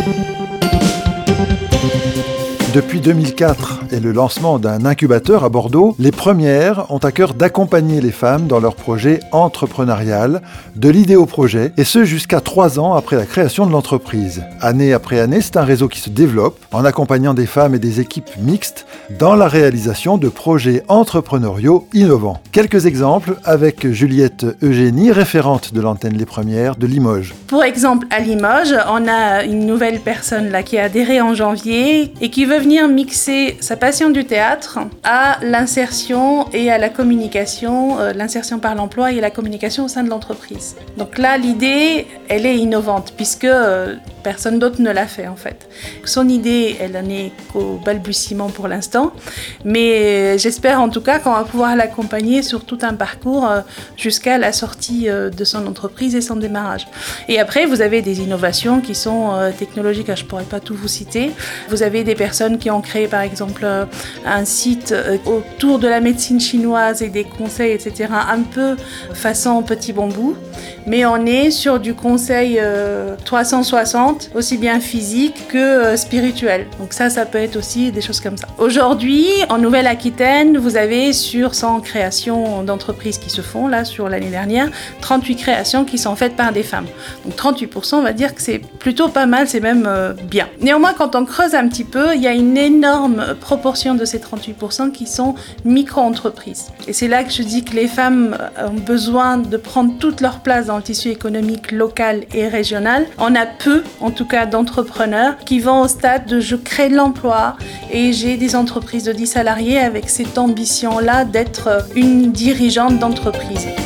Depuis 2004 et le lancement d'un incubateur à Bordeaux, les premières ont à cœur d'accompagner les femmes dans leur projet entrepreneurial, de l'idée au projet, et ce jusqu'à 3 ans après la création de l'entreprise. Année après année, c'est un réseau qui se développe en accompagnant des femmes et des équipes mixtes dans la réalisation de projets entrepreneuriaux innovants. Quelques exemples avec Juliette Eugénie, référente de l'antenne Les Premières de Limoges. Pour exemple, à Limoges, on a une nouvelle personne là qui a adhéré en janvier et qui veut venir mixer sa passion du théâtre à l'insertion et à la communication, l'insertion par l'emploi et la communication au sein de l'entreprise. Donc là, l'idée, elle est innovante puisque personne d'autre ne l'a fait en fait. Son idée, elle n'en est qu'au balbutiement pour l'instant, mais j'espère en tout cas qu'on va pouvoir l'accompagner sur tout un parcours jusqu'à la sortie de son entreprise et son démarrage. Et après, vous avez des innovations qui sont technologiques, je ne pourrais pas tout vous citer. Vous avez des personnes qui ont créé par exemple un site autour de la médecine chinoise et des conseils, etc. Un peu façon petit bambou, mais on est sur du conseil 360, aussi bien physique que spirituel. Donc ça peut être aussi des choses comme ça. Aujourd'hui, en Nouvelle-Aquitaine, vous avez sur 100 créations d'entreprises qui se font, là, sur l'année dernière, 38 créations qui sont faites par des femmes. Donc 38%, on va dire que c'est plutôt pas mal, c'est même bien. Néanmoins, quand on creuse un petit peu, il y a une énorme proportion de ces 38% qui sont micro-entreprises. Et c'est là que je dis que les femmes ont besoin de prendre toute leur place dans le tissu économique local et régional. On a peu, en tout cas, d'entrepreneurs qui vont au stade de je crée de l'emploi et j'ai des entreprises de 10 salariés avec cette ambition-là d'être une dirigeante d'entreprise.